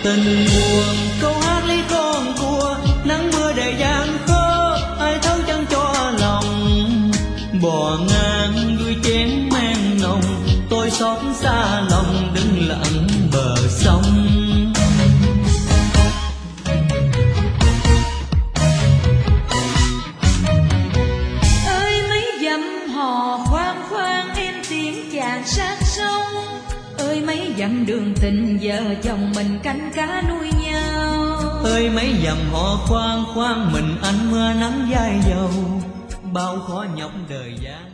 Tình buồn câu hát ly con cua, nắng mưa đầy gian khó, ai thấu chẳng cho lòng. Bò ngang đuôi chén men nồng, tôi xót xa lòng đứng lặng bờ sông. Ơi mấy dặm hò khoan khoan em tiếng chàng sát sông, ơi mấy dặm đường tình vợ chồng mình canh cá nuôi nhau. Ơi mấy dặm họ khoan khoan mình anh mưa nắng vai dầu, bao khó nhọc đời gian.